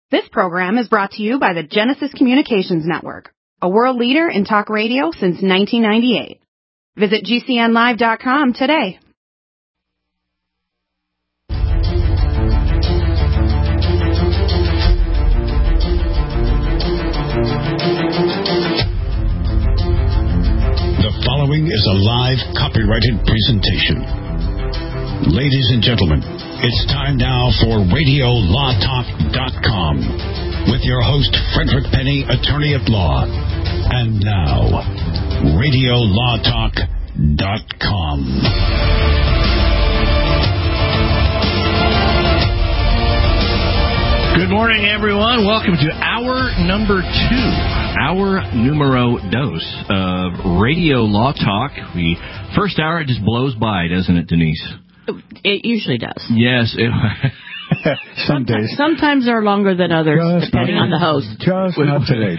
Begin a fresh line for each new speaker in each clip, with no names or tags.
This program is brought to you by the Genesis Communications Network, a world leader in talk radio since 1998. Visit GCNlive.com today.
The following is a live copyrighted presentation. Ladies and gentlemen, it's time now for RadioLawTalk.com with your host, Frederick Penny, attorney at law. And now, RadioLawTalk.com.
Good morning, everyone. Welcome to hour number 2, our numero dos of Radio Law Talk. The first hour, it just blows by, doesn't it, Denise?
It usually does.
Yes.
Some days.
Sometimes they're longer than others, depending on the host.
Just not today.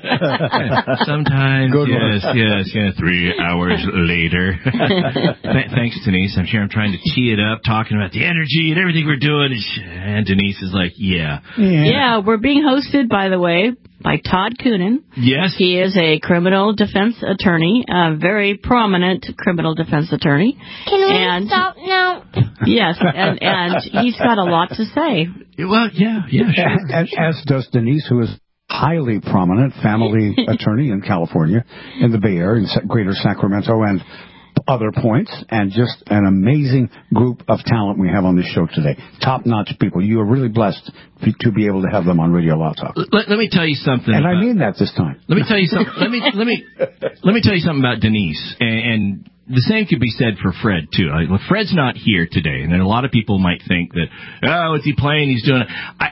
Sometimes, yes, 3 hours later. Thanks, Denise. I'm sure I'm trying to tee it up, talking about the energy and everything we're doing. And Denise is like, yeah,
we're being hosted, by the way, by Todd Coonan.
Yes.
He is a criminal defense attorney, a very prominent criminal defense attorney.
Can we stop now?
Yes, and he's got a lot to say.
Well, yeah, sure.
As does Denise, who is highly prominent family attorney in California, in the Bay Area, in Greater Sacramento, and other points, and just an amazing group of talent we have on this show today. Top-notch people. You are really blessed to be able to have them on Radio Law Talk.
Let me tell you something.
And I mean that this time.
Let me tell you something. let me tell you something about Denise, and the same could be said for Fred too. Fred's not here today, and then a lot of people might think that, what's he playing? He's doing it.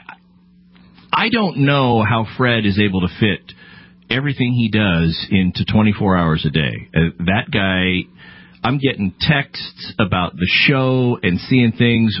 I don't know how Fred is able to fit everything he does into 24 hours a day. That guy. I'm getting texts about the show and seeing things,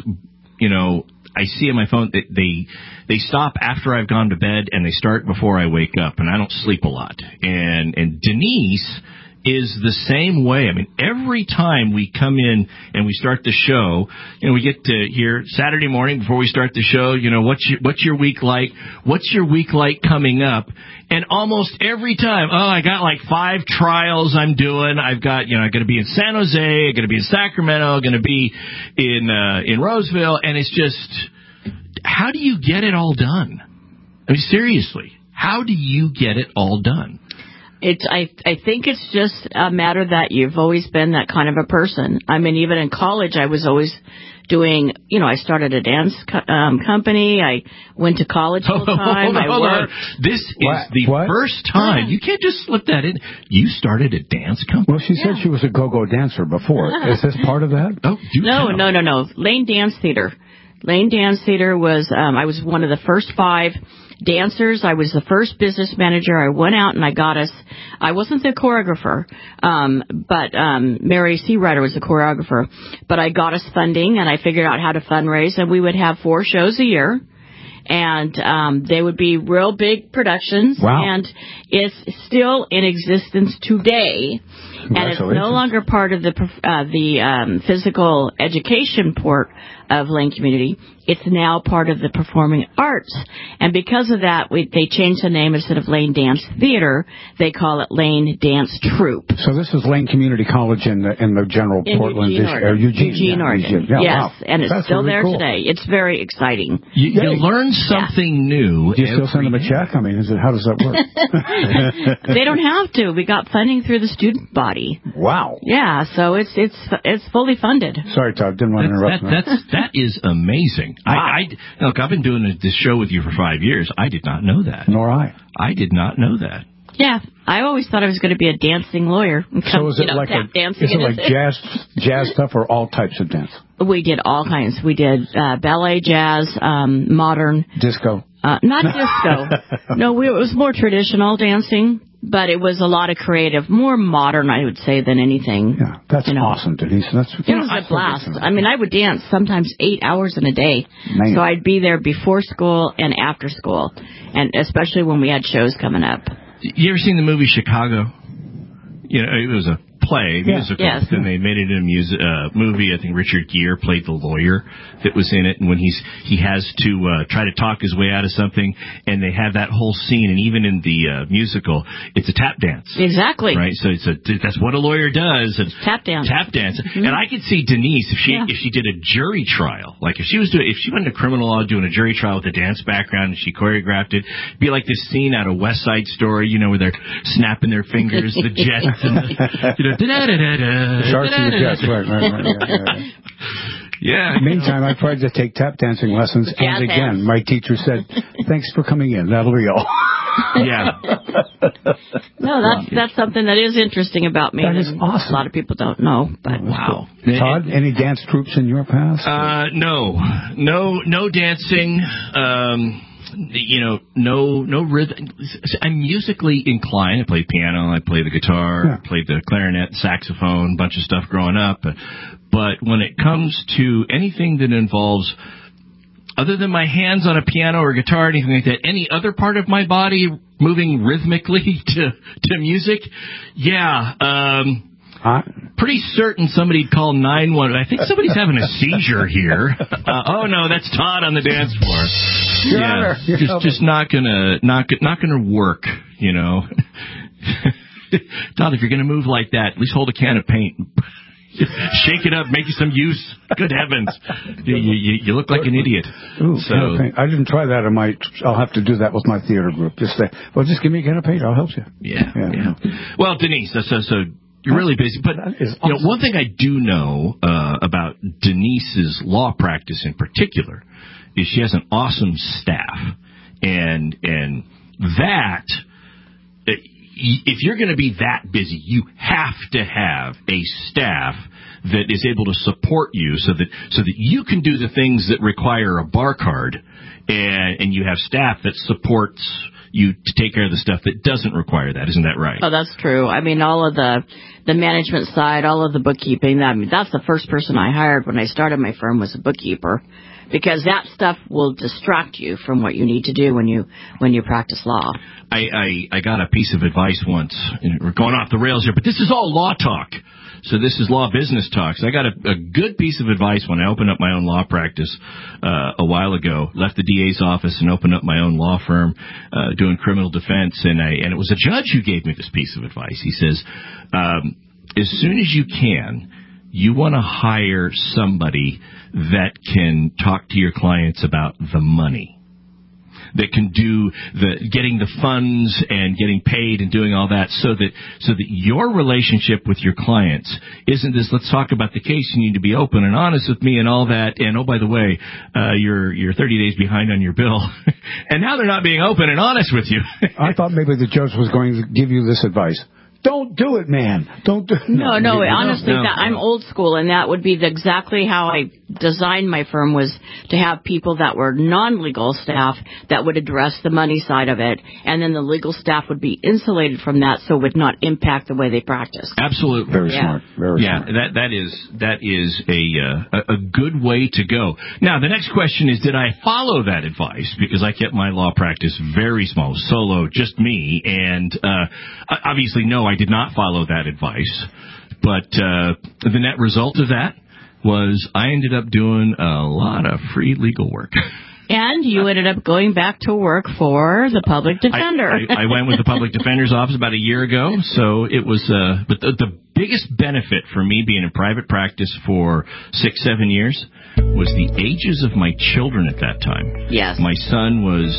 I see on my phone. They stop after I've gone to bed and they start before I wake up, and I don't sleep a lot. And Denise is the same way. I mean, every time we come in and we start the show, we get to hear Saturday morning before we start the show, what's your week like? What's your week like coming up? And almost every time, I got like 5 trials I'm doing. I've got, I'm going to be in San Jose, I'm going to be in Sacramento, I'm going to be in Roseville, and it's just, how do you get it all done? I mean, seriously, how do you get it all done?
I think it's just a matter that you've always been that kind of a person. I mean, even in college, I was always doing, I started a dance company. I went to college full time.
Hold on. This is the first time. You can't just slip that in. You started a dance company?
Well, she said she was a go-go dancer before. Is this part of that?
Oh,
No. Lane Dance Theater. Lane Dance Theater was, I was one of the first 5 dancers. I was the first business manager. I went out and I wasn't the choreographer, but Mary Seawriter was the choreographer. But I got us funding, and I figured out how to fundraise, and we would have 4 shows a year. And they would be real big productions.
Wow.
And it's still in existence today. And it's no longer part of the physical education port of Lane Community. It's now part of the performing arts. And because of that, they changed the name. Instead of Lane Dance Theater, they call it Lane Dance Troupe.
So this is Lane Community College in the general Portland area.
Eugene, Oregon.
Yeah,
yes,
wow.
and it's still really there today. It's very exciting.
You learn something new.
Do you still send them a check? I mean, how does that work?
They don't have to. We got funding through the student body.
Wow.
Yeah, so it's fully funded.
Sorry, Todd, didn't want to interrupt.
That is amazing. Look, I've been doing this show with you for 5 years. I did not know that.
Nor I.
I did not know that.
Yeah, I always thought I was going to be a dancing lawyer.
So is it like jazz stuff or all types of dance?
We did all kinds. We did ballet, jazz, modern.
Disco?
Not disco. No, it was more traditional dancing. But it was a lot of creative, more modern, I would say, than anything.
Yeah, that's awesome, Denise. It was
a blast. I mean, I would dance sometimes 8 hours in a day.
Man.
So I'd be there before school and after school, and especially when we had shows coming up.
You ever seen the movie Chicago? It was a play, musical.
Yes.
Then they made it in a movie. I think Richard Gere played the lawyer that was in it, and when he has to try to talk his way out of something, and they have that whole scene, and even in the musical, it's a tap dance.
Exactly.
Right? So that's what a lawyer does. It's
tap dance.
Tap dance. Mm-hmm. And I could see Denise, if she did a jury trial, like if she went into criminal law doing a jury trial with a dance background and she choreographed it, it'd be like this scene out of West Side Story, where they're snapping their fingers, the jets, and
the sharks and the jets, right.
Yeah.
Meantime, I tried to take tap dancing lessons, and again, my teacher said, "Thanks for coming in. That'll be all."
Yeah.
No, that's something that is interesting about me.
That is awesome.
A lot of people don't know, but wow.
Cool. Todd, any dance troops in your past?
No dancing. No rhythm. I'm musically inclined. I played piano, I played the guitar, I played the clarinet, saxophone, bunch of stuff growing up. But when it comes to anything that involves, other than my hands on a piano or guitar, anything like that, any other part of my body moving rhythmically to music, pretty certain somebody'd call 911. I think somebody's having a seizure here. Oh no, that's Todd on the dance floor. Just not gonna work. Todd, if you're gonna move like that, at least hold a can of paint. Shake it up, make you some use. Good heavens, you look like an idiot.
Ooh, I didn't try that. I'll have to do that with my theater group. Just say, well, just give me a can of paint. I'll help you.
Yeah. Well, Denise, so you're really busy, but awesome. One thing I do know about Denise's law practice in particular is she has an awesome staff, and that. If you're going to be that busy, you have to have a staff that is able to support you so that you can do the things that require a bar card, and you have staff that supports you to take care of the stuff that doesn't require that. Isn't that right?
Oh, that's true. I mean, all of the management side, all of the bookkeeping, that's the first person I hired when I started my firm was a bookkeeper, because that stuff will distract you from what you need to do when you practice law.
I got a piece of advice once. We're going off the rails here, but this is all law talk. So this is law business talk. So I got a good piece of advice when I opened up my own law practice a while ago. Left the DA's office and opened up my own law firm doing criminal defense. And it was a judge who gave me this piece of advice. He says, as soon as you can, you want to hire somebody that can talk to your clients about the money, that can do getting the funds and getting paid and doing all that, so that your relationship with your clients isn't this, let's talk about the case, you need to be open and honest with me and all that, and oh, by the way, you're 30 days behind on your bill. And now they're not being open and honest with you.
I thought maybe the judge was going to give you this advice. Don't do it, man. Don't do it.
No, honestly, I'm old school, and that would be exactly how I designed my firm, was to have people that were non-legal staff that would address the money side of it, and then the legal staff would be insulated from that, so it would not impact the way they practice.
Absolutely.
Very smart. Very smart.
That is a good way to go. Now, the next question is, did I follow that advice? Because I kept my law practice very small, solo, just me, and obviously, no, I did not follow that advice, but the net result of that was I ended up doing a lot of free legal work.
And you ended up going back to work for the public defender.
I went with the public defender's office about a year ago, so it was, but the biggest benefit for me being in private practice for 6-7 years was the ages of my children at that time.
Yes.
My son was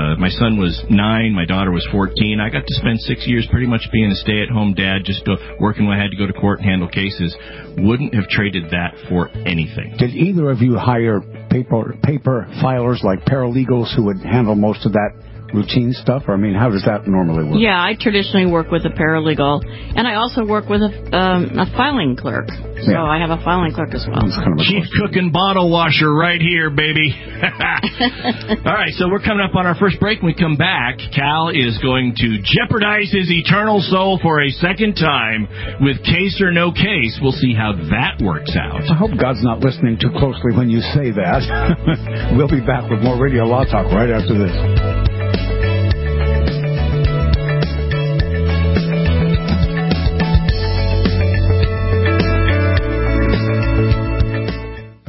9, my daughter was 14. I got to spend 6 years pretty much being a stay-at-home dad, just working when I had to go to court and handle cases. Wouldn't have traded that for anything.
Did either of you hire paper filers like paralegals who would handle most of that routine stuff? Or, I mean, how does that normally work?
Yeah, I traditionally work with a paralegal, and I also work with a filing clerk. So I have a filing clerk as well.
Chief cook and bottle washer right here, baby. All right, so we're coming up on our first break. When we come back, Cal is going to jeopardize his eternal soul for a second time with Case or No Case. We'll see how that works out.
I hope God's not listening too closely when you say that. We'll be back with more Radio Law Talk right after this.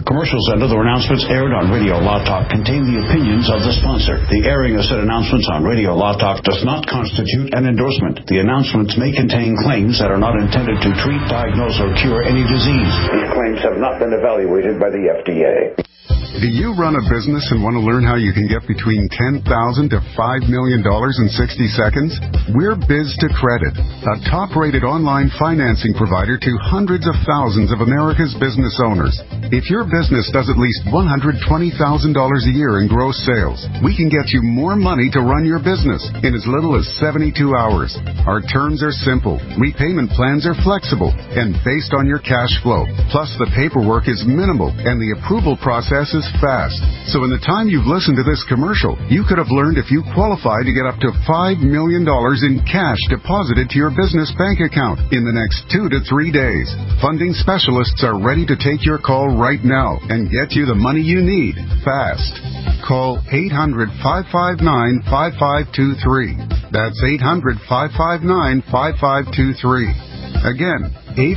Commercials and other announcements aired on Radio Law Talk contain the opinions of the sponsor. The airing of said announcements on Radio Law Talk does not constitute an endorsement. The announcements may contain claims that are not intended to treat, diagnose, or cure any disease. These claims have not been evaluated by the FDA.
Do you run a business and want to learn how you can get between $10,000 to $5 million in 60 seconds? We're Biz2Credit, a top-rated online financing provider to hundreds of thousands of America's business owners. If your business does at least $120,000 a year in gross sales, we can get you more money to run your business in as little as 72 hours. Our terms are simple, repayment plans are flexible, and based on your cash flow. Plus, the paperwork is minimal, and the approval process is fast. So in the time you've listened to this commercial, you could have learned if you qualify to get up to $5 million in cash deposited to your business bank account in the next 2 to 3 days. Funding specialists are ready to take your call right now and get you the money you need fast. Call 800-559-5523. That's 800-559-5523. Again,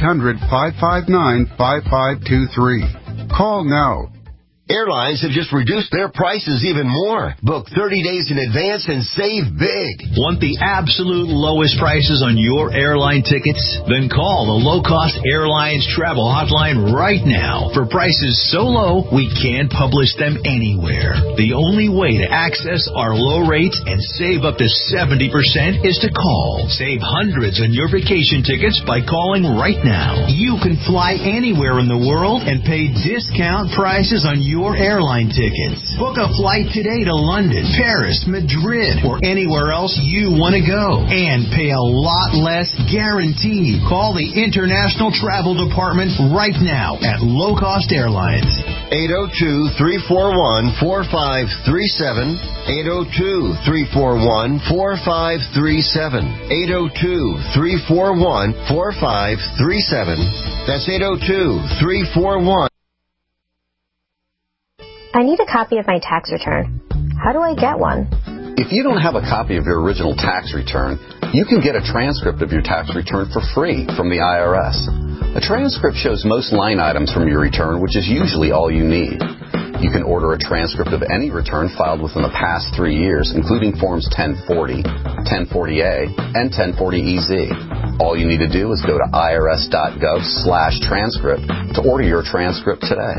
800-559-5523. Call now.
Airlines have just reduced their prices even more. Book 30 days in advance and save big.
Want the absolute lowest prices on your airline tickets? Then call the Low Cost Airlines Travel Hotline right now. For prices so low, we can't publish them anywhere. The only way to access our low rates and save up to 70% is to call. Save hundreds on your vacation tickets by calling right now. You can fly anywhere in the world and pay discount prices on your airline tickets. Book a flight today to London, Paris, Madrid, or anywhere else you want to go. And pay a lot less guaranteed. Call the International Travel Department right now at Low Cost Airlines.
802-341-4537. 802-341-4537. 802-341-4537. That's 802-341.
I need a copy of my tax return. How do I get one?
If you don't have a copy of your original tax return, you can get a transcript of your tax return for free from the IRS. A transcript shows most line items from your return, which is usually all you need. You can order a transcript of any return filed within the past 3 years, including Forms 1040, 1040A, and 1040EZ. All you need to do is go to irs.gov/transcript to order your transcript today.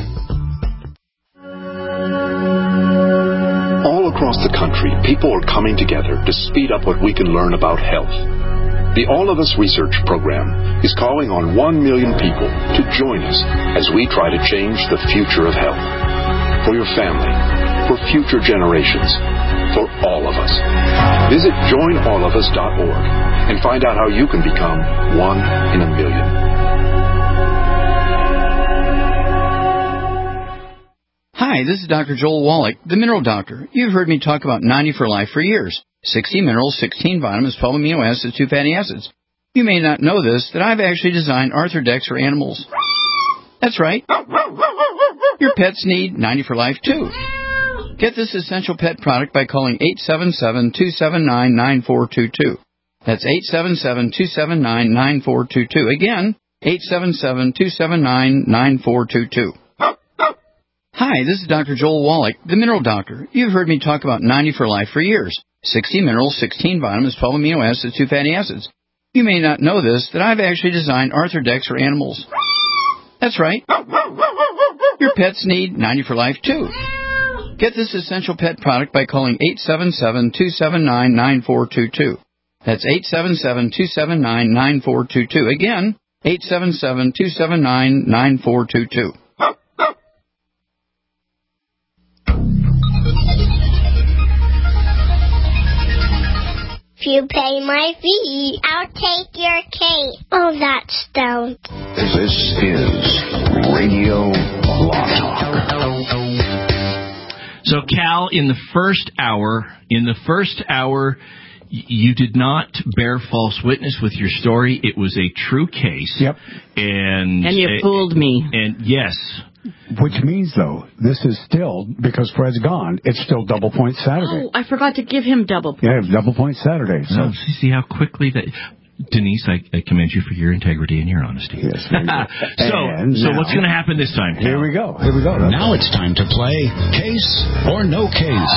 All across the country, people are coming together to speed up what we can learn about health. The All of Us Research Program is calling on 1 million people to join us as we try to change the future of health. For your family, for future generations, for all of us. Visit joinallofus.org and find out how you can become 1 in a million.
Hi, this is Dr. Joel Wallach, the Mineral Doctor. You've heard me talk about 90 for Life for years. 60 minerals, 16 vitamins, 12 amino acids, 2 fatty acids. You may not know this, that I've actually designed Arthrodex for animals. That's right. Your pets need 90 for Life, too. Get this essential pet product by calling 877-279-9422. That's 877-279-9422. Again, 877-279-9422. Hi, this is Dr. Joel Wallach, the Mineral Doctor. You've heard me talk about 90 for Life for years. 60 minerals, 16 vitamins, 12 amino acids, 2 fatty acids. You may not know this, that I've actually designed Arthrodex for animals. That's right. Your pets need 90 for Life, too. Get this essential pet product by calling 877-279-9422. That's 877-279-9422. Again, 877-279-9422.
If you pay my fee, I'll take your cake. Oh, that's stoned.
This is Radio Law Talk.
So, Cal, in the first hour, you did not bear false witness with your story. It was a true case.
Yep.
And you fooled me.
And yes.
Which means, though, this is still, because Fred's gone, it's still Double Point Saturday.
Oh, I forgot to give him double points.
Yeah, Double Point Saturday. So
see how quickly that... Denise, I commend you for your integrity and your honesty.
Yes.
So what's going to happen this time?
Here we go.
Now it's time to play Case or No Case.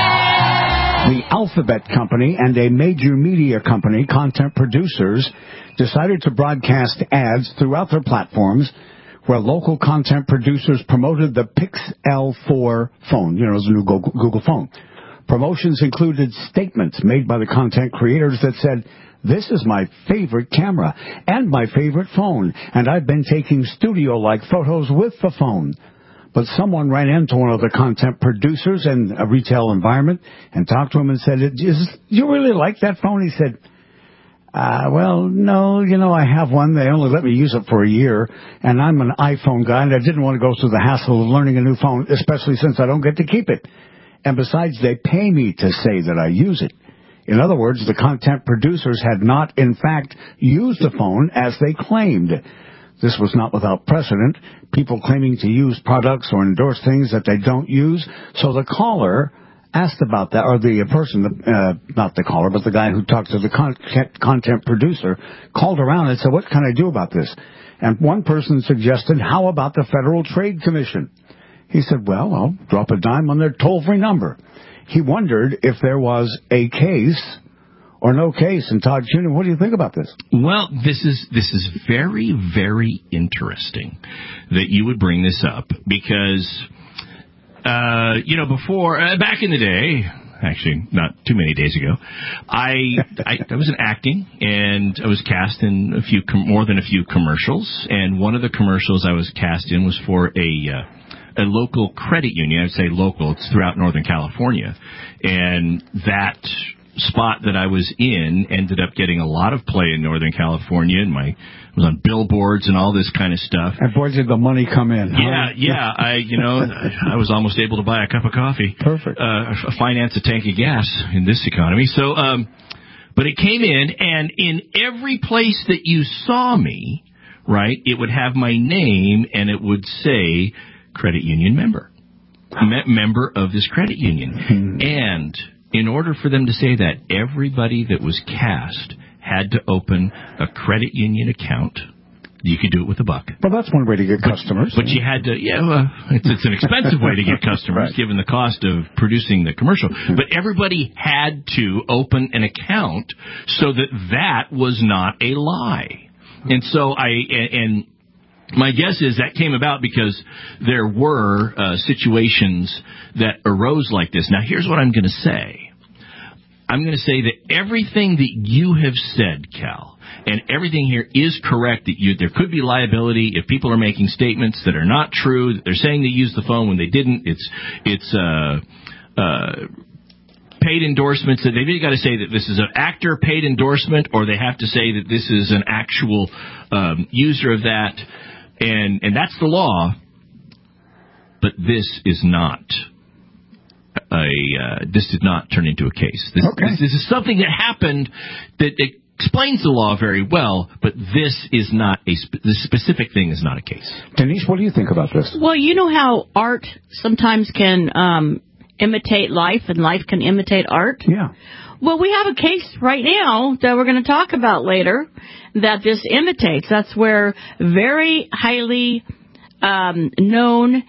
The Alphabet Company and a major media company, Content Producers, decided to broadcast ads throughout their platforms where local content producers promoted the Pixel 4 phone, it's a new Google phone. Promotions included statements made by the content creators that said, "This is my favorite camera and my favorite phone, and I've been taking studio-like photos with the phone." But someone ran into one of the content producers in a retail environment and talked to him and said, "Do you really like that phone?" He said, "Well, no, I have one. They only let me use it for a year, and I'm an iPhone guy, and I didn't want to go through the hassle of learning a new phone, especially since I don't get to keep it. And besides, they pay me to say that I use it." In other words, the content producers had not, in fact, used the phone as they claimed. This was not without precedent, people claiming to use products or endorse things that they don't use. So the caller asked about that, or the person, not the caller, but the guy who talked to the content producer, called around and said, "What can I do about this?" And one person suggested, "How about the Federal Trade Commission?" He said, "Well, I'll drop a dime on their toll-free number." He wondered if there was a case or no case. And Todd Jr., what do you think about this?
Well, this is very, very interesting that you would bring this up because, before, back in the day, actually not too many days ago, I was in acting, and I was cast in more than a few commercials, and one of the commercials I was cast in was for a local credit union. I'd say local, it's throughout Northern California, and that spot that I was in ended up getting a lot of play in Northern California, and I was on billboards and all this kind of stuff.
And boy, did the money come in.
Yeah. I was almost able to buy a cup of coffee.
Perfect.
Finance a tank of gas in this economy. So, but it came in, and in every place that you saw me, right, it would have my name, and it would say credit union member. Member of this credit union. And in order for them to say that, everybody that was cast had to open a credit union account. You could do it with a buck.
Well, that's one way to get customers.
But you had to, it's an expensive way to get customers, right, given the cost of producing the commercial. But everybody had to open an account so that was not a lie. And so my guess is that came about because there were situations that arose like this. Now, here's what I'm going to say. I'm going to say that everything that you have said, Cal, and everything here is correct, that there could be liability if people are making statements that are not true, that they're saying they used the phone when they didn't. It's paid endorsements, that they've either got to say that this is an actor paid endorsement, or they have to say that this is an actual user of that. And that's the law, but this is not this did not turn into a case. This is something that happened that explains the law very well, but this is not this specific thing is not a case.
Denise, what do you think about this?
Well, you know how art sometimes can imitate life, and life can imitate art?
Yeah.
Well, we have a case right now that we're going to talk about later that this imitates. That's where very highly known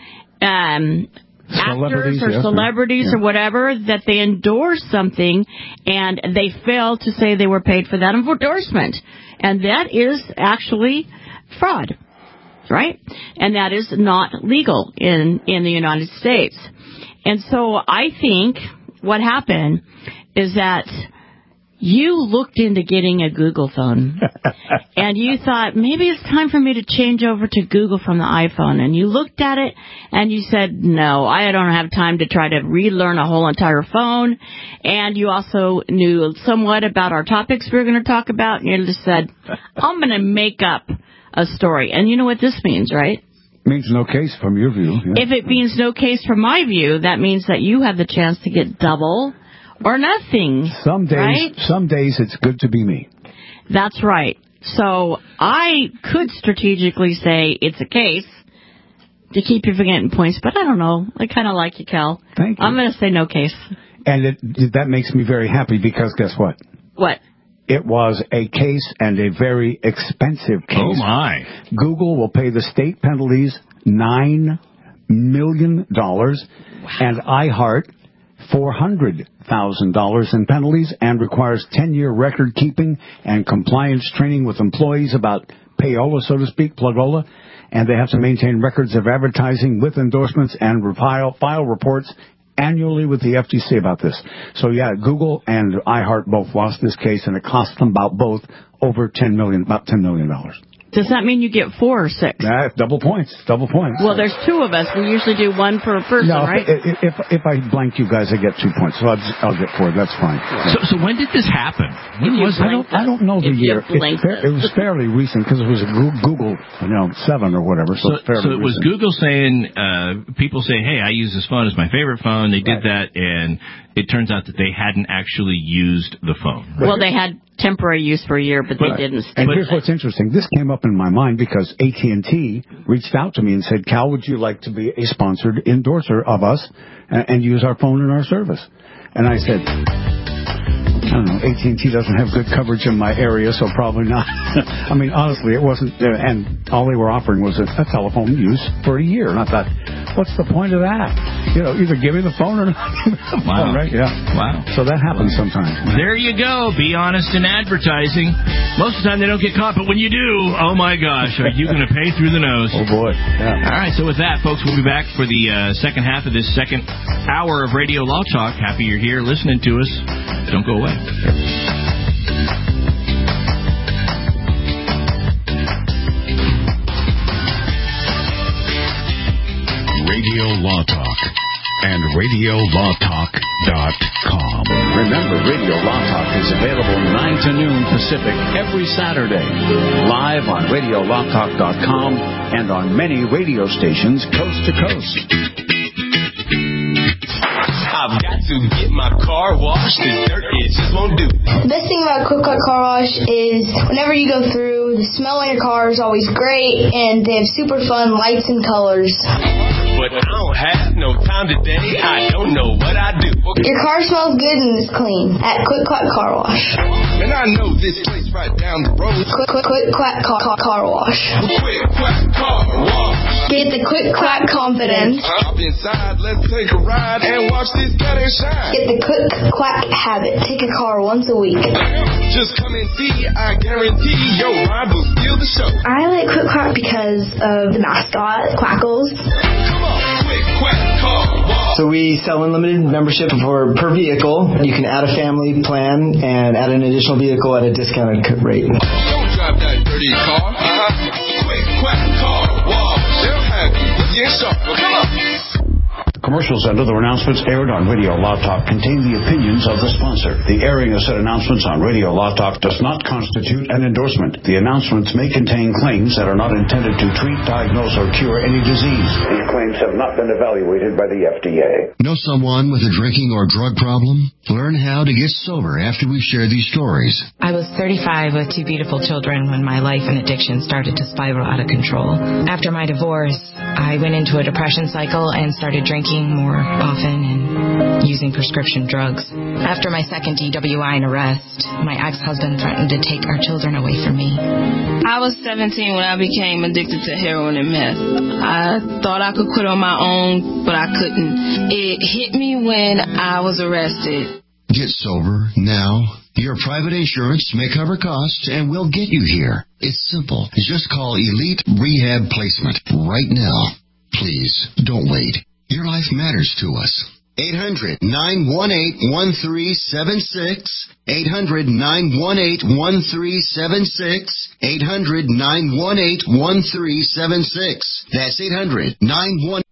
actors or celebrities or whatever, that they endorse something and they fail to say they were paid for that endorsement. And that is actually fraud, right? And that is not legal in the United States. And so I think what happened is that you looked into getting a Google phone, and you thought, maybe it's time for me to change over to Google from the iPhone. And you looked at it, and you said, no, I don't have time to try to relearn a whole entire phone. And you also knew somewhat about our topics we were going to talk about, and you just said, I'm going to make up a story. And you know what this means, right?
Means no case from your view. Yeah.
If it means no case from my view, that means that you have the chance to get double or nothing.
Some days,
right?
Some days it's good to be me.
That's right. So I could strategically say it's a case to keep you from getting points, but I don't know. I kind of like you, Cal.
Thank you.
I'm going to say no case.
And that makes me very happy because guess what?
What?
It was a case, and a very expensive case.
Oh, my.
Google will pay the state penalties $9 million, and iHeart $400,000 in penalties, and requires 10-year record keeping and compliance training with employees about payola, so to speak, plugola, and they have to maintain records of advertising with endorsements and file reports annually with the FTC about this. So, yeah, Google and iHeart both lost this case, and it cost them about $10 million.
Does that mean you get 4 or 6?
Double points.
Well, there's 2 of us. We usually do 1 per person, right?
If I blank you guys, I get 2 points. So I'll get 4. That's fine.
So when did this happen? When was it?
I don't know the year. It was fairly recent because it was a Google, 7 or whatever. So it's fairly
it was
recent.
Google saying, people saying, hey, I use this phone as my favorite phone. They did that, and it turns out that they hadn't actually used the phone.
Well, they had temporary use for a year, but they didn't.
And here's what's interesting. This came up in my mind because AT&T reached out to me and said, Cal, would you like to be a sponsored endorser of us and use our phone in our service? And I said, I don't know, AT&T doesn't have good coverage in my area, so probably not. I mean, honestly, it wasn't, and all they were offering was a telephone use for a year. And I thought, what's the point of that? Either give me the phone or not give me the phone, right? Yeah.
Wow.
So that happens sometimes.
There you go. Be honest in advertising. Most of the time they don't get caught, but when you do, oh my gosh, are you going to pay through the nose?
Oh boy. Yeah. All
right, so with that, folks, we'll be back for the second half of this second hour of Radio Law Talk. Happy you're here listening to us. Don't go away.
Radio Law Talk and RadioLawTalk.com. Remember, Radio Law Talk is available 9 to noon Pacific every Saturday, live on RadioLawTalk.com and on many radio stations coast to coast.
I've got to get my car washed. This dirt, it just won't do.
The best thing about Quick Quack Car Wash is whenever you go through, the smell on your car is always great, and they have super fun lights and colors.
But I don't have no time today. I don't know what I do.
Your car smells good and is clean at Quick Quack Car Wash.
And I know this place right down the road.
Quick Quack Car Wash.
Quick Quack Car Wash.
Get the Quick Quack confidence.
Hop inside, let's take a ride and watch this cat shine.
Get the Quick Quack habit. Take a car once a week.
Just come and see. I guarantee your ride will steal the show.
I like Quick Quack because of the mascot, Quackles.
Come on, Quick Quack Car Wash.
So we sell unlimited membership per vehicle. You can add a family plan and add an additional vehicle at a discounted rate.
Don't drive that dirty car. Quick Quack Car Wash. They'll have you with your shop. Come on.
Commercials and other announcements aired on Radio Law Talk contain the opinions of the sponsor. The airing of said announcements on Radio Law Talk does not constitute an endorsement. The announcements may contain claims that are not intended to treat, diagnose, or cure any disease. These claims have not been evaluated by the FDA.
Know someone with a drinking or drug problem? Learn how to get sober after we share these stories.
I was 35 with 2 beautiful children when my life and addiction started to spiral out of control. After my divorce, I went into a depression cycle and started drinking more often and using prescription drugs. After my second DWI and arrest, my ex-husband threatened to take our children away from me.
I was 17 when I became addicted to heroin and meth. I thought I could quit on my own, but I couldn't. It hit me when I was arrested.
Get sober now. Your private insurance may cover costs and we'll get you here. It's simple. Just call Elite Rehab Placement right now. Please, don't wait. Your life matters to us. 800-918-1376. 800-918-1376. 800-918-1376. That's 800-918.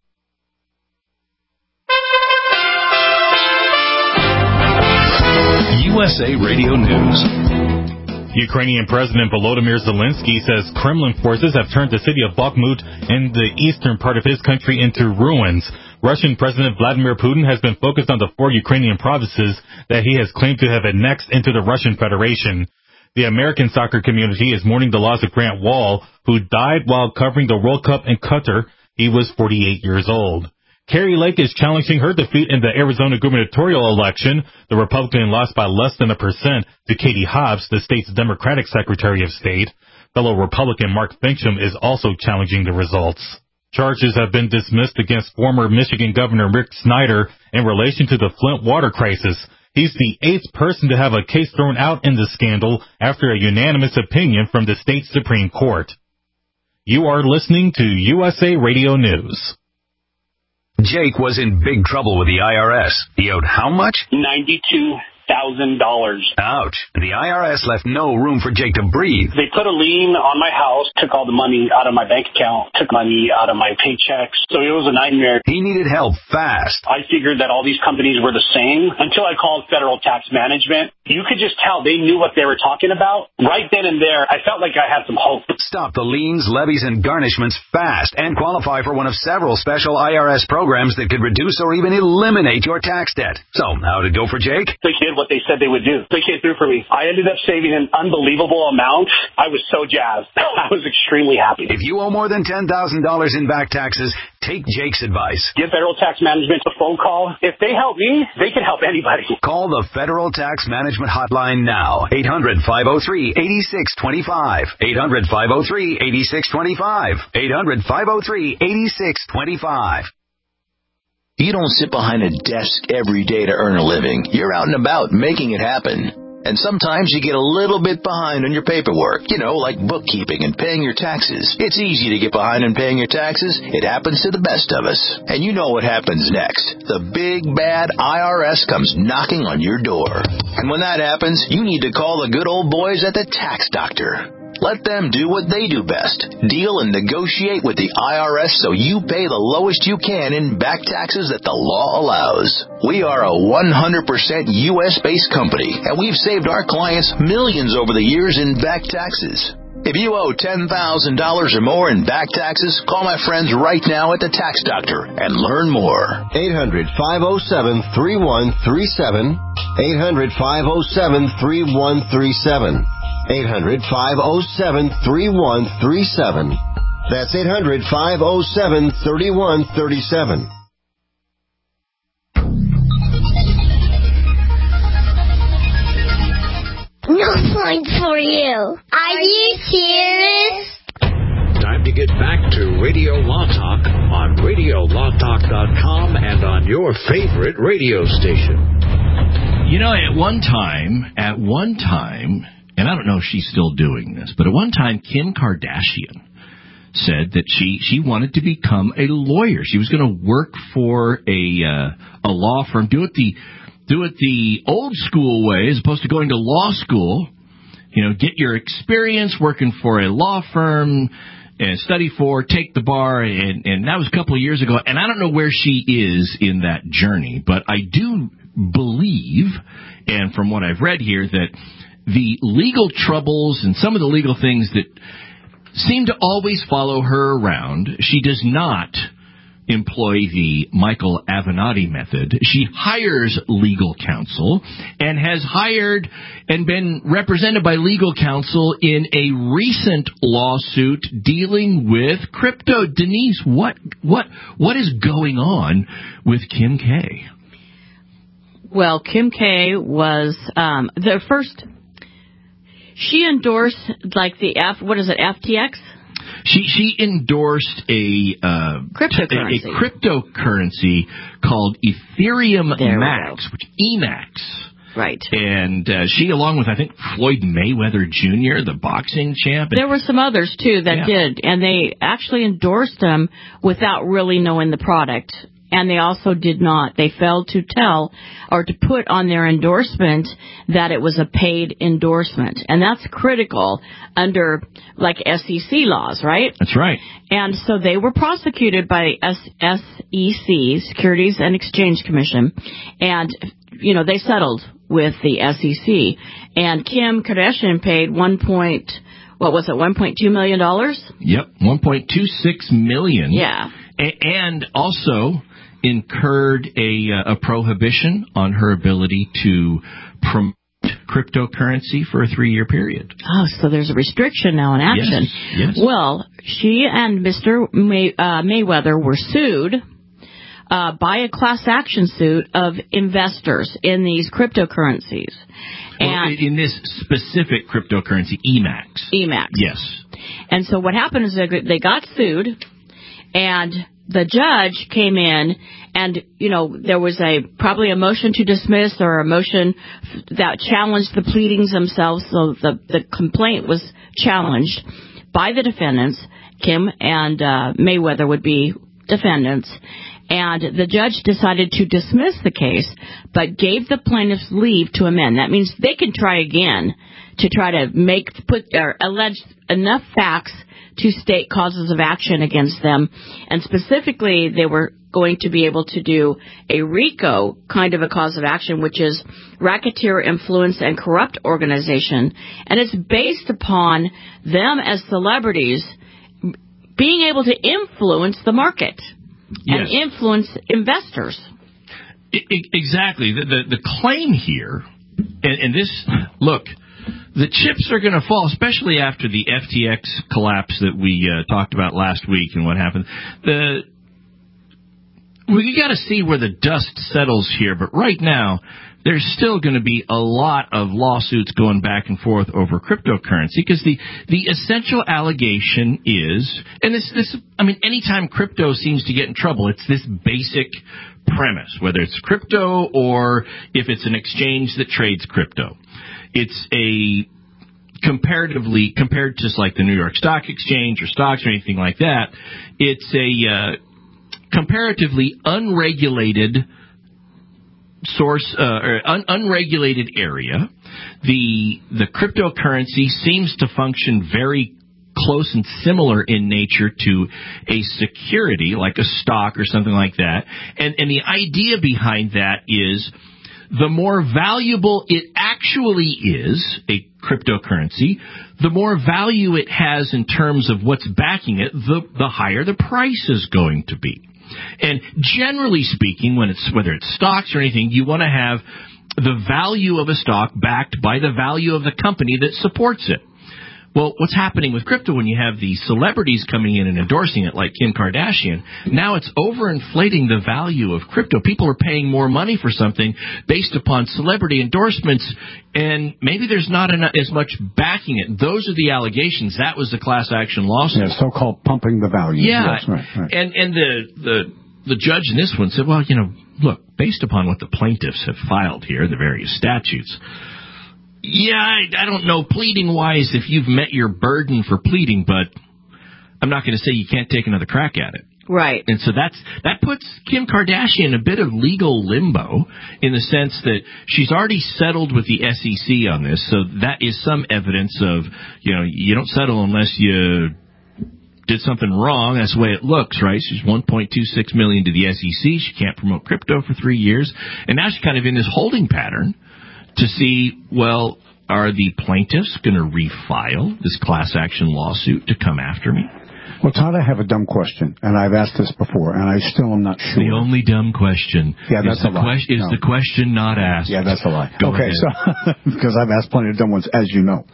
USA Radio News. Ukrainian President Volodymyr Zelensky says Kremlin forces have turned the city of Bakhmut in the eastern part of his country into ruins. Russian President Vladimir Putin has been focused on the 4 Ukrainian provinces that he has claimed to have annexed into the Russian Federation. The American soccer community is mourning the loss of Grant Wall, who died while covering the World Cup in Qatar. He was 48 years old. Carrie Lake is challenging her defeat in the Arizona gubernatorial election. The Republican lost by less than 1% to Katie Hobbs, the state's Democratic Secretary of State. Fellow Republican Mark Finchem is also challenging the results. Charges have been dismissed against former Michigan Governor Rick Snyder in relation to the Flint water crisis. He's the 8th person to have a case thrown out in the scandal after a unanimous opinion from the state Supreme Court. You are listening to USA Radio News.
Jake was in big trouble with the IRS. He owed how much?
$92,000.
Ouch. The IRS left no room for Jake to breathe.
They put a lien on my house, took all the money out of my bank account, took money out of my paychecks. So it was a nightmare.
He needed help fast.
I figured that all these companies were the same until I called Federal Tax Management. You could just tell they knew what they were talking about. Right then and there, I felt like I had some hope.
Stop the liens, levies, and garnishments fast and qualify for one of several special IRS programs that could reduce or even eliminate your tax debt. So, how'd it go for Jake?
They did what they said they would do. They came through for me. I ended up saving an unbelievable amount. I was so jazzed. I was extremely happy.
If you owe more than $10,000 in back taxes, take Jake's advice.
Give Federal Tax Management a phone call. If they help me, they can help anybody.
Call the Federal Tax Management Hotline now. 800-503-8625. 800-503-8625. 800-503-8625.
You don't sit behind a desk every day to earn a living. You're out and about making it happen. And sometimes you get a little bit behind on your paperwork, like bookkeeping and paying your taxes. It's easy to get behind on paying your taxes. It happens to the best of us. And you know what happens next. The big, bad IRS comes knocking on your door. And when that happens, you need to call the good old boys at the Tax Doctor. Let them do what they do best. Deal and negotiate with the IRS so you pay the lowest you can in back taxes that the law allows. We are a 100% U.S.-based company, and we've saved our clients millions over the years in back taxes. If you owe $10,000 or more in back taxes, call my friends right now at the Tax Doctor and learn more.
800-507-3137. 800-507-3137. 800-507-3137. That's 800-507-3137.
No fun for you. Are you serious?
Time to get back to Radio Law Talk on RadioLawTalk.com and on your favorite radio station.
At one time, and I don't know if she's still doing this, but at one time, Kim Kardashian said that she wanted to become a lawyer. She was going to work for a law firm, do it the old school way as opposed to going to law school. Get your experience working for a law firm and study for, take the bar, and that was a couple of years ago. And I don't know where she is in that journey, but I do believe, and from what I've read here, that the legal troubles and some of the legal things that seem to always follow her around, she does not employ the Michael Avenatti method. She hires legal counsel and has hired and been represented by legal counsel in a recent lawsuit dealing with crypto. Denise, what is going on with Kim K?
Well, Kim K was the first. She endorsed FTX.
She endorsed a cryptocurrency called Ethereum Max, which EMAX.
Right.
And she, along with, I think, Floyd Mayweather Jr., the boxing champ.
There were some others, too, that did. And they actually endorsed them without really knowing the product. And they also they failed to tell or to put on their endorsement that it was a paid endorsement. And that's critical under, SEC laws, right?
That's right.
And so they were prosecuted by SEC, Securities and Exchange Commission. And, they settled with the SEC. And Kim Kardashian paid $1.2 million?
Yep, $1.26 million.
Yeah.
And also incurred a prohibition on her ability to promote cryptocurrency for a 3-year period.
Oh, so there's a restriction now in action.
Yes.
Well, she and Mr. Mayweather were sued by a class action suit of investors in these cryptocurrencies.
And in this specific cryptocurrency, EMAX.
EMAX.
Yes.
And so what happened is they got sued, and the judge came in, and, there was probably a motion to dismiss or a motion that challenged the pleadings themselves. So the complaint was challenged by the defendants. Kim and Mayweather would be defendants. And the judge decided to dismiss the case, but gave the plaintiffs leave to amend. That means they can try again to try to allege enough facts to state causes of action against them. And specifically, they were going to be able to do a RICO kind of a cause of action, which is Racketeer Influence and Corrupt Organization. And it's based upon them as celebrities being able to influence the market.
Yes.
And influence investors.
Exactly. The claim here, and this, look, the chips are going to fall, especially after the FTX collapse that we talked about last week and what happened. We got to see where the dust settles here, but right now, there's still going to be a lot of lawsuits going back and forth over cryptocurrency, because the essential allegation is, and anytime crypto seems to get in trouble, it's this basic premise, whether it's crypto or if it's an exchange that trades crypto. It's compared to like the New York Stock Exchange or stocks or anything like that, it's a comparatively unregulated source or unregulated area. The cryptocurrency seems to function very close and similar in nature to a security like a stock or something like that. And the idea behind that is the more valuable it actually is, a cryptocurrency, the more value it has in terms of what's backing it, the higher the price is going to be. And generally speaking, whether it's stocks or anything, you want to have the value of a stock backed by the value of the company that supports it. Well, what's happening with crypto when you have these celebrities coming in and endorsing it like Kim Kardashian, now it's overinflating the value of crypto. People are paying more money for something based upon celebrity endorsements, and maybe there's not as much backing it. Those are the allegations. That was the class action lawsuit.
Yeah, so-called pumping the value.
Yeah,
yes, right.
And the judge in this one said, well, look, based upon what the plaintiffs have filed here, the various statutes, yeah, I don't know pleading-wise if you've met your burden for pleading, but I'm not going to say you can't take another crack at it.
Right.
And so that puts Kim Kardashian in a bit of legal limbo in the sense that she's already settled with the SEC on this, so that is some evidence of, you don't settle unless you did something wrong. That's the way it looks, right? She's $1.26 million to the SEC. She can't promote crypto for 3 years. And now she's kind of in this holding pattern to see, well, are the plaintiffs going to refile this class action lawsuit to come after me?
Well, Todd, I have a dumb question, and I've asked this before, and I still am not sure.
The only dumb question
is
the question not asked.
Yeah, that's a lie.
Go
okay,
ahead.
So because I've asked plenty of dumb ones, as you know.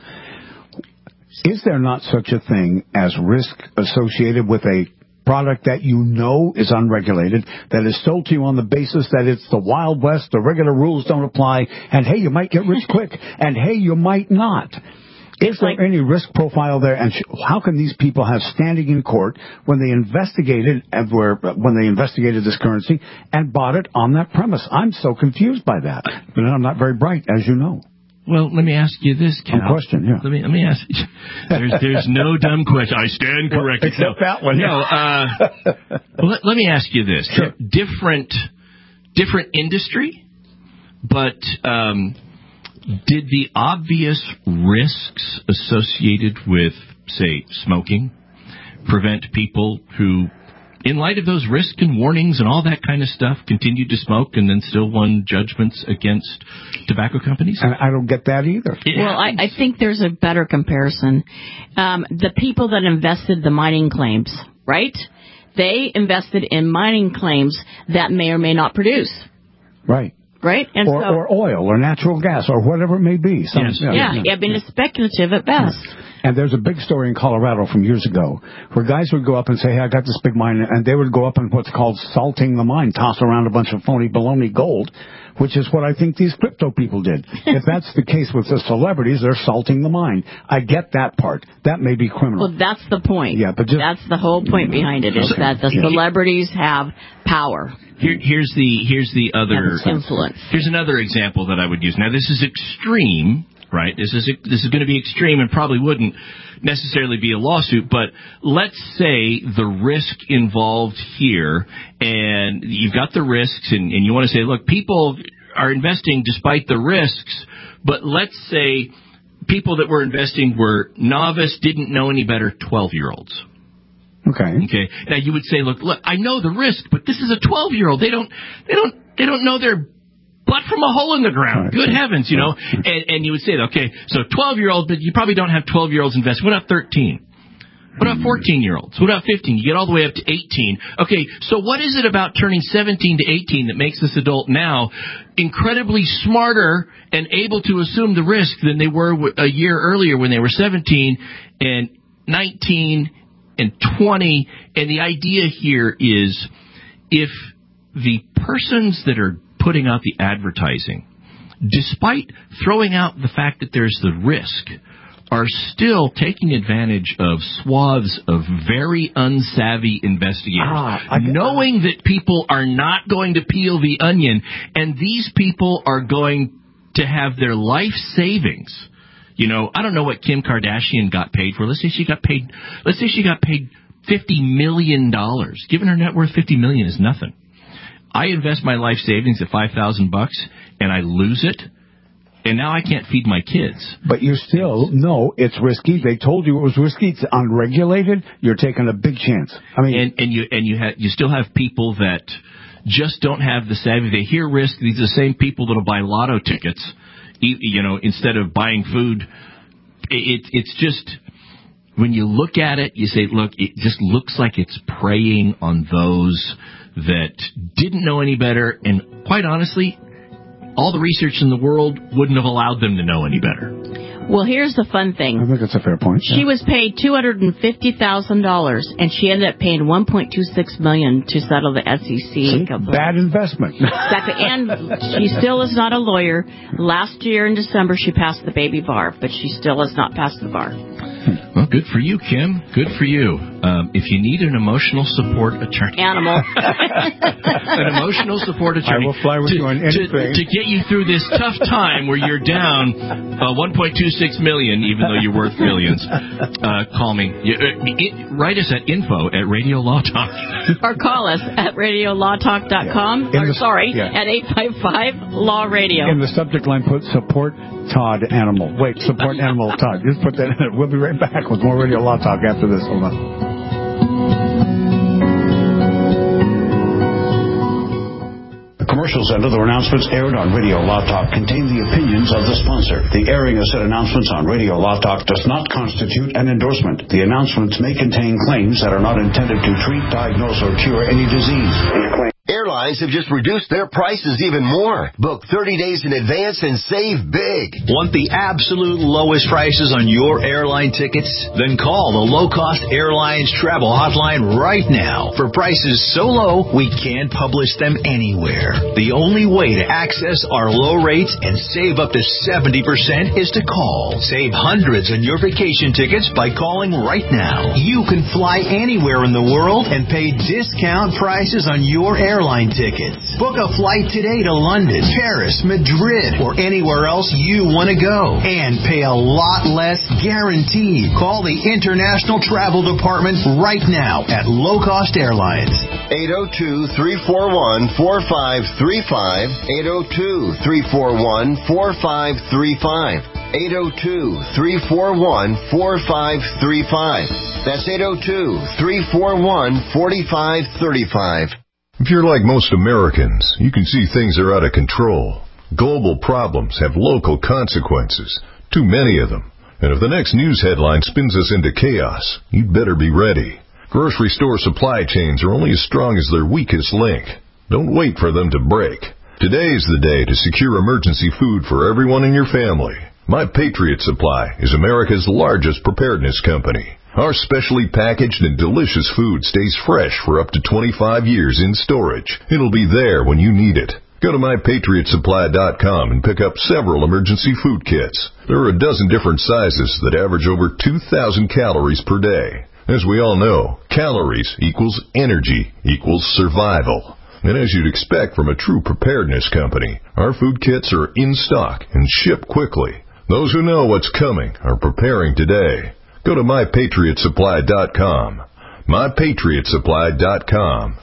Is there not such a thing as risk associated with a product that you know is unregulated, that is sold to you on the basis that it's the Wild West, the regular rules don't apply, and hey, you might get rich quick, and hey, you might not? Is there any risk profile there, and how can these people have standing in court when they investigated this currency and bought it on that premise? I'm so confused by that. But I'm not very bright, as you know.
Well, let me ask you this, Cal.
Dumb question, yeah.
Let me ask you. There's no dumb question. I stand corrected.
Except that one.
No. Let me ask you this.
Sure.
Different industry, but did the obvious risks associated with, say, smoking prevent people who, in light of those risks and warnings and all that kind of stuff, continued to smoke and then still won judgments against tobacco companies?
And I don't get that either.
Well, I think there's a better comparison. The people that invested the mining claims, right? They invested in mining claims that may or may not produce.
Right.
Right? And
or oil or natural gas or whatever it may be.
Yeah, I mean, it's speculative at best.
And there's a big story in Colorado from years ago where guys would go up and say, hey, I got this big mine, and they would go up and what's called salting the mine, toss around a bunch of phony baloney gold, which is what I think these crypto people did. If that's the case with the celebrities, they're salting the mine. I get that part. That may be criminal.
Well, that's the point.
Yeah, but
that's the whole point behind it, is that the celebrities have power.
Here's the other
influence.
Here's another example that I would use. Now, this is extreme, right? This is going to be extreme and probably wouldn't necessarily be a lawsuit, but let's say the risk involved here, and you've got the risks, and you want to say, look, people are investing despite the risks, but let's say people that were investing were novice, didn't know any better 12-year-olds. Okay. Now you would say, look, I know the risk, but this is a 12-year-old. They don't know their butt from a hole in the ground. Right. Good heavens, you know. And you would say, okay, so 12-year-old, but you probably don't have 12-year-olds invest. What about 13? What about 14-year-olds? What about 15? You get all the way up to 18. Okay, so what is it about turning 17 to 18 that makes this adult now incredibly smarter and able to assume the risk than they were a year earlier when they were 17 and 19 and 20? And the idea here is, if the persons that are putting out the advertising, despite throwing out the fact that there's the risk, are still taking advantage of swaths of very unsavvy investigators, knowing that people are not going to peel the onion, and these people are going to have their life savings. You know, I don't know what Kim Kardashian got paid for. Let's say she got paid $50 million. Given her net worth, $50 million is nothing. I invest my life savings at $5,000 and I lose it, and now I can't feed my kids.
But you still know it's risky. They told you it was risky. It's unregulated. You're taking a big chance. I mean,
and you still have people that just don't have the savvy. They hear risk. These are the same people that'll buy lotto tickets, you know, instead of buying food. It's just, when you look at it, you say, look, it just looks like it's preying on those that didn't know any better, and quite honestly, all the research in the world wouldn't have allowed them to know any better.
Well, here's the fun thing.
I think that's a fair point.
She was paid $250,000, and she ended up paying $1.26 million to settle the SEC complaint.
Bad investment.
Exactly, and she still is not a lawyer. Last year in December, she passed the baby bar, but she still has not passed the bar.
Well, good for you, Kim. Good for you. If you need an emotional support attorney.
Animal.
An emotional support attorney.
I will fly with you on anything.
To get you through this tough time where you're down $1.26 million, even though you're worth billions, call me. Write us at info@Radio Law Talk.
Or call us at radiolawtalk.com. At 855-LAW-RADIO.
In the subject line, put support Todd Animal. Wait, support Animal Todd. Just put that in it. We'll be right back with more Radio Law Talk after this. Hold on.
The commercials and other announcements aired on Radio Law Talk contain the opinions of the sponsor. The airing of said announcements on Radio Law Talk does not constitute an endorsement. The announcements may contain claims that are not intended to treat, diagnose, or cure any disease.
Airlines have just reduced their prices even more. Book 30 days in advance and save big.
Want the absolute lowest prices on your airline tickets? Then call the Low Cost Airlines Travel Hotline right now. For prices so low, we can't publish them anywhere. The only way to access our low rates and save up to 70% is to call. Save hundreds on your vacation tickets by calling right now. You can fly anywhere in the world and pay discount prices on your airline tickets. Book a flight today to London, Paris, Madrid, or anywhere else you want to go, and pay a lot less guaranteed. Call the International Travel Department right now at Low Cost Airlines.
802-341-4535. 802-341-4535. 802-341-4535. That's 802-341-4535.
If you're like most Americans, you can see things are out of control. Global problems have local consequences, too many of them. And if the next news headline spins us into chaos, you'd better be ready. Grocery store supply chains are only as strong as their weakest link. Don't wait for them to break. Today is the day to secure emergency food for everyone in your family. My Patriot Supply is America's largest preparedness company. Our specially packaged and delicious food stays fresh for up to 25 years in storage. It'll be there when you need it. Go to MyPatriotSupply.com and pick up several emergency food kits. There are a dozen different sizes that average over 2,000 calories per day. As we all know, calories equals energy equals survival. And as you'd expect from a true preparedness company, our food kits are in stock and ship quickly. Those who know what's coming are preparing today. Go to MyPatriotSupply.com. MyPatriotSupply.com.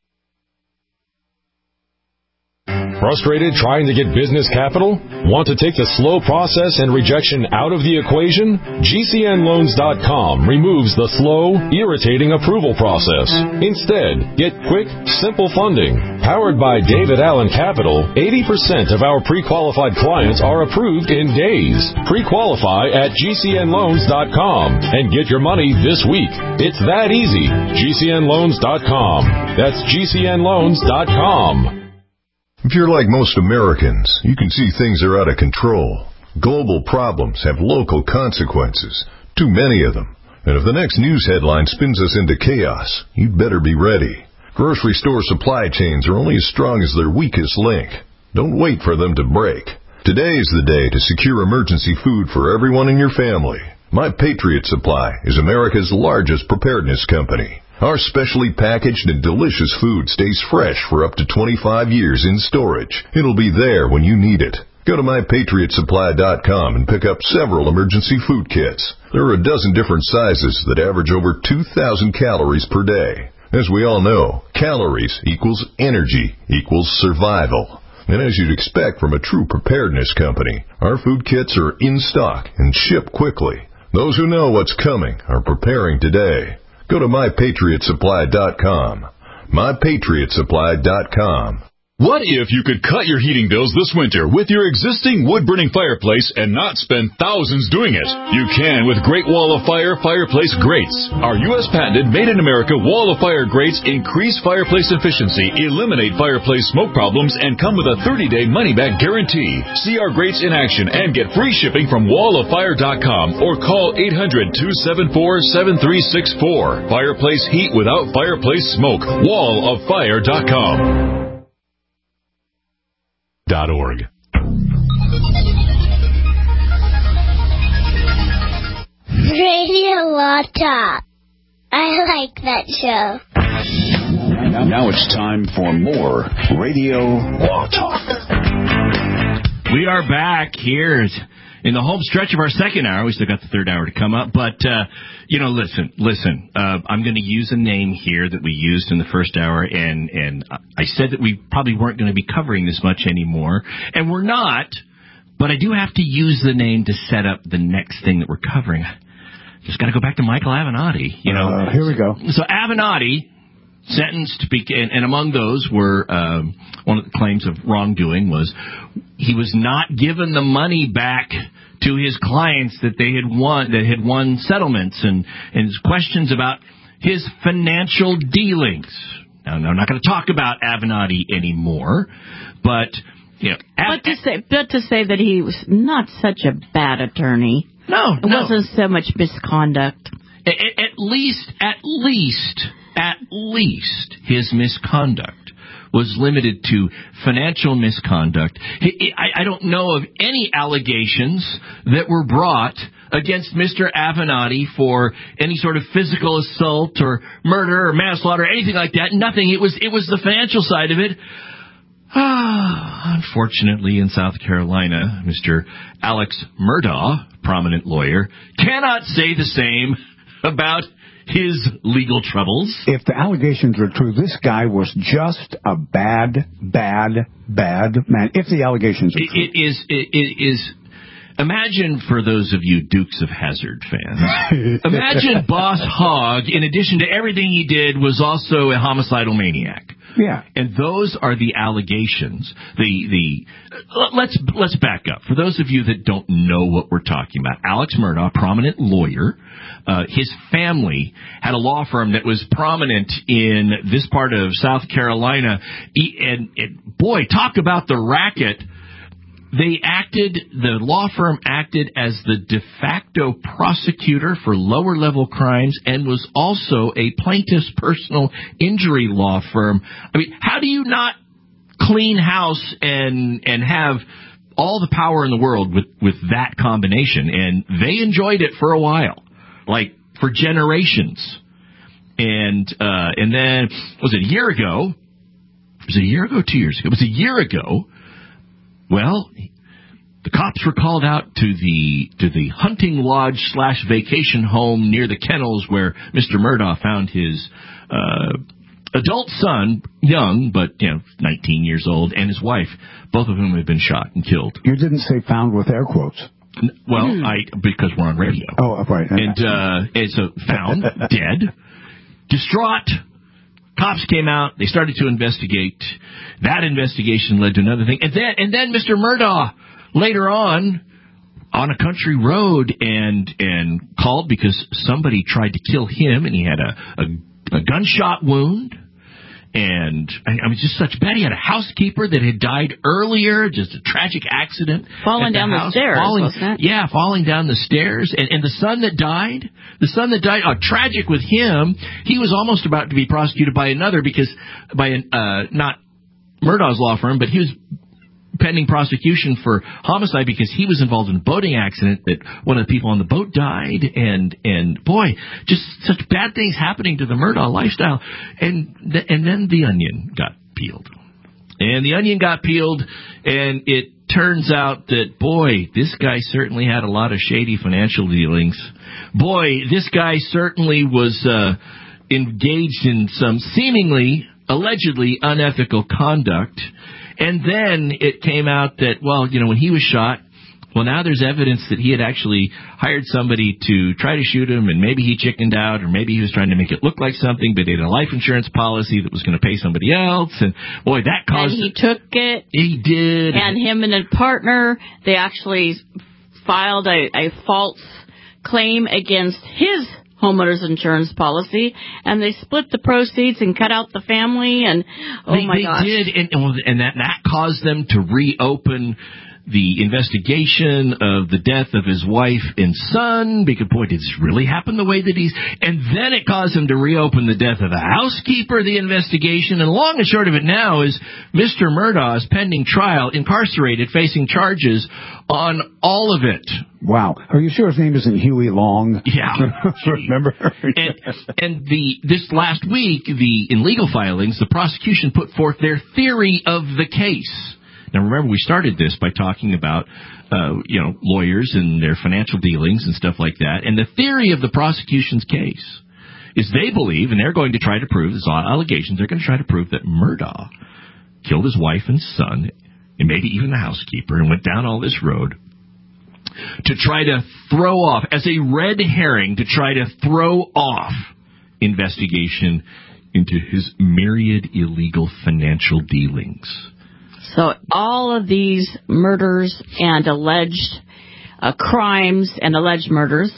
Frustrated trying to get business capital? Want to take the slow process and rejection out of the equation? GCNLoans.com removes the slow, irritating approval process. Instead, get quick, simple funding. Powered by David Allen Capital, 80% of our pre-qualified clients are approved in days. Pre-qualify at GCNLoans.com and get your money this week. It's that easy. GCNLoans.com. That's GCNLoans.com.
If you're like most Americans, you can see things are out of control. Global problems have local consequences, too many of them. And if the next news headline spins us into chaos, you'd better be ready. Grocery store supply chains are only as strong as their weakest link. Don't wait for them to break. Today is the day to secure emergency food for everyone in your family. My Patriot Supply is America's largest preparedness company. Our specially packaged and delicious food stays fresh for up to 25 years in storage. It'll be there when you need it. Go to MyPatriotSupply.com and pick up several emergency food kits. There are a dozen different sizes that average over 2,000 calories per day. As we all know, calories equals energy equals survival. And as you'd expect from a true preparedness company, our food kits are in stock and ship quickly. Those who know what's coming are preparing today. Go to MyPatriotSupply.com. MyPatriotSupply.com.
What if you could cut your heating bills this winter with your existing wood-burning fireplace and not spend thousands doing it? You can with Great Wall of Fire fireplace grates. Our U.S. patented made-in-America Wall of Fire grates increase fireplace efficiency, eliminate fireplace smoke problems, and come with a 30-day money-back guarantee. See our grates in action and get free shipping from walloffire.com or call 800-274-7364. Fireplace heat without fireplace smoke. walloffire.com. .org.
Radio Law Talk. I like that show.
Now it's time for more Radio Law Talk.
We are back here in the home stretch of our second hour. We still got the third hour to come up. But, listen. I'm going to use a name here that we used in the first hour, and I said that we probably weren't going to be covering this much anymore. And we're not, but I do have to use the name to set up the next thing that we're covering. Just got to go back to Michael Avenatti.
Here we go.
So Avenatti, sentenced, and among those were one of the claims of wrongdoing was he was not given the money back to his clients that had won settlements, and questions about his financial dealings. Now, I'm not going to talk about Avenatti anymore, but to
say that he was not such a bad attorney.
No,
it wasn't so much misconduct.
At least his misconduct was limited to financial misconduct. I don't know of any allegations that were brought against Mr. Avenatti for any sort of physical assault or murder or manslaughter or anything like that. Nothing. It was the financial side of it. Unfortunately, in South Carolina, Mr. Alex Murdaugh, prominent lawyer, cannot say the same about his legal troubles.
If the allegations are true, this guy was just a bad man. If the allegations are true.
It is. Imagine, for those of you Dukes of Hazzard fans, imagine Boss Hogg, in addition to everything he did, was also a homicidal maniac.
Yeah.
And those are the allegations. Let's back up. For those of you that don't know what we're talking about, Alex Murdaugh, prominent lawyer, his family had a law firm that was prominent in this part of South Carolina. And boy, talk about the racket the law firm acted as the de facto prosecutor for lower level crimes and was also a plaintiff's personal injury law firm. I mean, how do you not clean house and have all the power in the world with that combination? And they enjoyed it for a while, like for generations. And then, was it a year ago? Was it a year ago? 2 years ago? It was a year ago. Well, the cops were called out to the hunting lodge / vacation home near the kennels where Mr. Murdaugh found his adult son, young, but 19 years old, and his wife, both of whom had been shot and killed.
You didn't say "found" with air quotes.
Well, because we're on radio.
Oh, right.
And so found dead, distraught. Cops came out. They started to investigate. That investigation led to another thing, and then Mr. Murdaugh later on a country road and called because somebody tried to kill him, and he had a gunshot wound. And I mean, just such bad. He had a housekeeper that had died earlier, just a tragic accident.
Falling down the stairs, wasn't it?
Yeah, falling down the stairs. And the son that died, tragic with him, he was almost about to be prosecuted by another not Murdaugh's law firm, but he was pending prosecution for homicide because he was involved in a boating accident that one of the people on the boat died, and boy, just such bad things happening to the Murdaugh lifestyle. And then the onion got peeled. And the onion got peeled, and it turns out that, boy, this guy certainly had a lot of shady financial dealings. Boy, this guy certainly was engaged in some seemingly, allegedly unethical conduct. And then it came out that, when he was shot, now there's evidence that he had actually hired somebody to try to shoot him, and maybe he chickened out, or maybe he was trying to make it look like something, but he had a life insurance policy that was going to pay somebody else, and boy, that caused...
And he took it.
He did.
And him and a partner, they actually filed a false claim against his homeowner's insurance policy, and they split the proceeds and cut out the family, and my gosh.
They did, and that caused them to reopen the investigation of the death of his wife and son, because, boy, did this really happen the way that and then it caused him to reopen the death of the housekeeper, the investigation, and long and short of it now is Mr. Murdaugh is pending trial, incarcerated, facing charges on all of it.
Wow. Are you sure his name isn't Huey Long?
Yeah.
Remember?
And this last week, in legal filings, the prosecution put forth their theory of the case. Now, remember, we started this by talking about, lawyers and their financial dealings and stuff like that. And the theory of the prosecution's case is they believe, and they're going to try to prove, there's allegations, they're going to try to prove that Murdaugh killed his wife and son, and maybe even the housekeeper, and went down all this road to try to throw off, as a red herring, to try to throw off investigation into his myriad illegal financial dealings.
So all of these murders and alleged crimes and alleged murders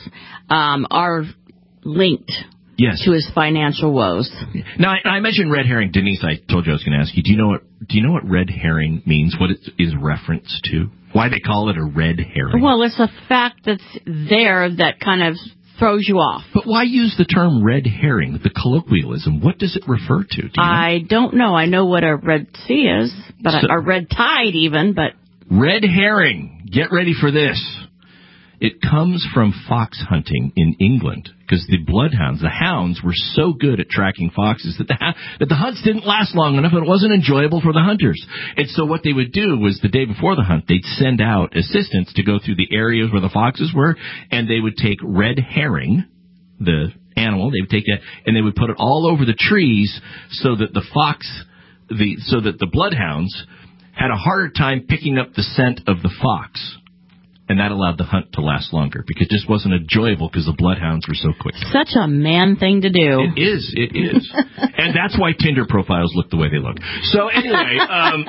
are linked to his financial woes.
Now, I mentioned red herring. Denise, I told you I was going to ask you, do you know what red herring means, what it is reference to? Why they call it a red herring?
Well, it's a fact that's there that kind of throws you off.
But why use the term red herring, the colloquialism? What does it refer to? Do you know?
I don't know. I know what a red sea is, but a red tide even, but... Red
herring. Get ready for this. It comes from fox hunting in England, because the bloodhounds, the hounds, were so good at tracking foxes that the hunts didn't last long enough, and it wasn't enjoyable for the hunters. And so what they would do was, the day before the hunt, they'd send out assistants to go through the areas where the foxes were, and they would take red herring, the animal, they would take that, and they would put it all over the trees so that the bloodhounds had a harder time picking up the scent of the fox. And that allowed the hunt to last longer, because it just wasn't enjoyable because the bloodhounds were so quick.
Such a man thing to do.
It is. And that's why Tinder profiles look the way they look. So anyway,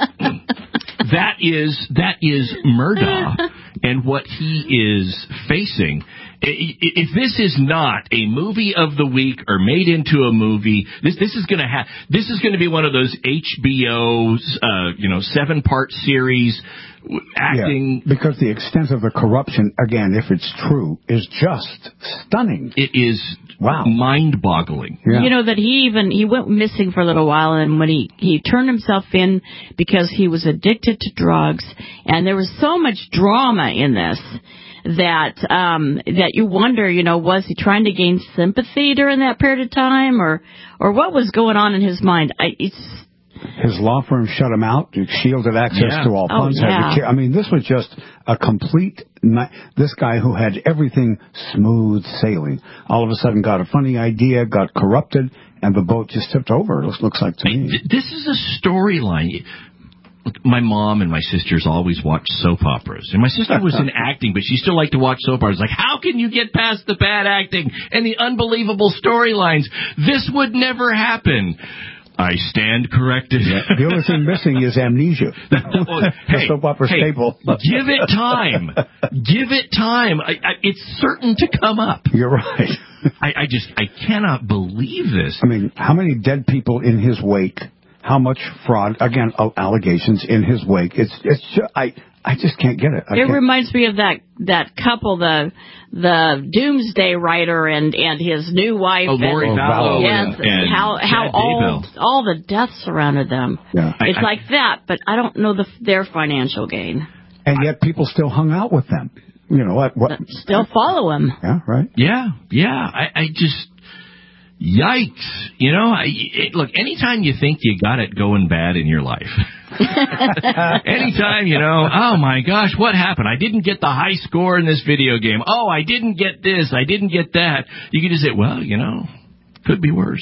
that is Murdaugh and what he is facing. If this is not a movie of the week or made into a movie, this is going to be one of those HBO 7-part series acting.
Yeah, because the extent of the corruption, again, if it's true, is just stunning.
It is mind-boggling.
Yeah.
You know that he went missing for a little while, and when he turned himself in because he was addicted to drugs, and there was so much drama in this that you wonder, was he trying to gain sympathy during that period of time, or what was going on in his mind?
His law firm shut him out, shielded access to all funds. I mean, this was just a complete... This guy who had everything smooth sailing, all of a sudden got a funny idea, got corrupted, and the boat just tipped over, it looks like to me.
This is a storyline. My mom and my sisters always watched soap operas. And my sister was in acting, but she still liked to watch soap operas. Like, how can you get past the bad acting and the unbelievable storylines? This would never happen. I stand corrected.
Yeah. The only thing missing is amnesia.
Hey,
soap opera staple.
Give it time. Give it time. It's certain to come up.
You're right.
I cannot believe this.
I mean, how many dead people in his wake? How much fraud? Again, allegations in his wake. It's just, I just can't get it.
It reminds me of that couple, the Doomsday Writer and his new wife.
Lori Vallow.
Yes, and how all the death surrounded them.
Yeah.
It's like that, but I don't know their financial gain.
And yet people still hung out with them. You know what?
Still follow him.
Yeah, right.
Yeah. I just. Yikes. Look, anytime you think you got it going bad in your life, anytime, oh my gosh, what happened? I didn't get the high score in this video game. Oh, I didn't get this. I didn't get that. You can just say, well, could be worse.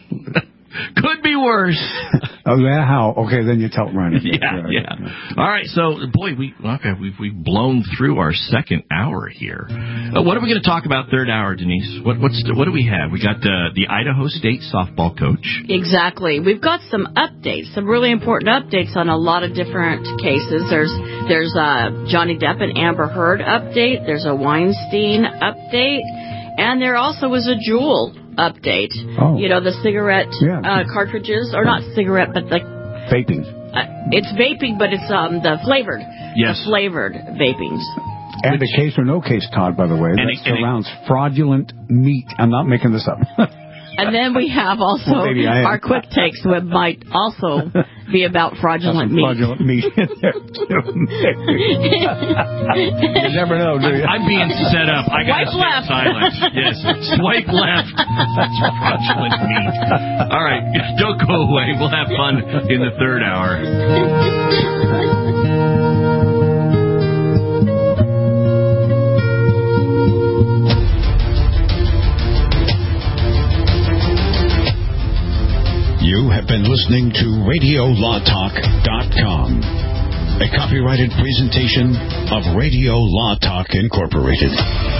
Could be worse.
Oh, yeah, how? Okay, then you tell them right.
Yeah. All right, so, boy, we've blown through our second hour here. What are we going to talk about third hour, Denise? What do we have? We got the Idaho State softball coach.
Exactly. We've got some updates, some really important updates on a lot of different cases. There's a Johnny Depp and Amber Heard update. There's a Weinstein update. And there also was a Juul update.
Oh.
The cigarette cartridges, or not cigarette, but the
vaping.
It's vaping, but it's the flavored.
Yes.
The flavored vapings.
And a case or no case, Todd, by the way, that surrounds fraudulent meat. I'm not making this up.
And then we have also our quick takes, which might also be about fraudulent meat.
Fraudulent meat in there, too. You never know, do you?
I'm being set up. I got to stay silent. Yes, swipe left. That's fraudulent meat. All right, don't go away. We'll have fun in the third hour.
You have been listening to RadioLawTalk.com, a copyrighted presentation of Radio Law Talk Incorporated.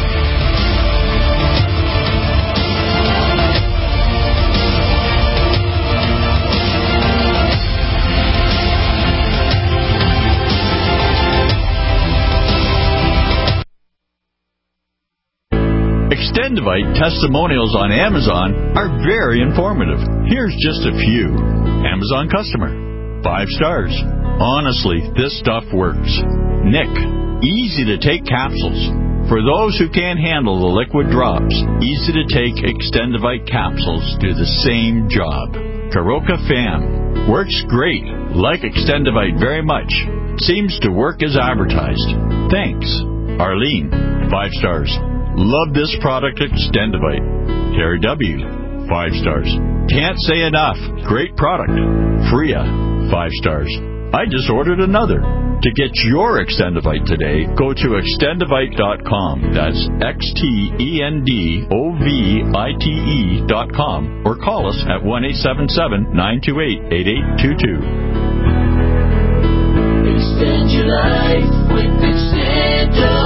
Extendivite testimonials on Amazon are very informative. Here's just a few. Amazon customer. 5 stars. Honestly, this stuff works. Nick. Easy to take capsules. For those who can't handle the liquid drops, easy to take Extendivite capsules do the same job. Karoka Fam. Works great. Like Extendivite very much. Seems to work as advertised. Thanks. Arlene. 5 stars. Love this product, Extendivite. Terry W. 5 stars. Can't say enough. Great product. Freya. 5 stars. I just ordered another. To get your Extendivite today, go to Extendivite.com. That's XTENDOVITE.com. Or call us at 1-877-928-8822.
Extend your life with Extendivite.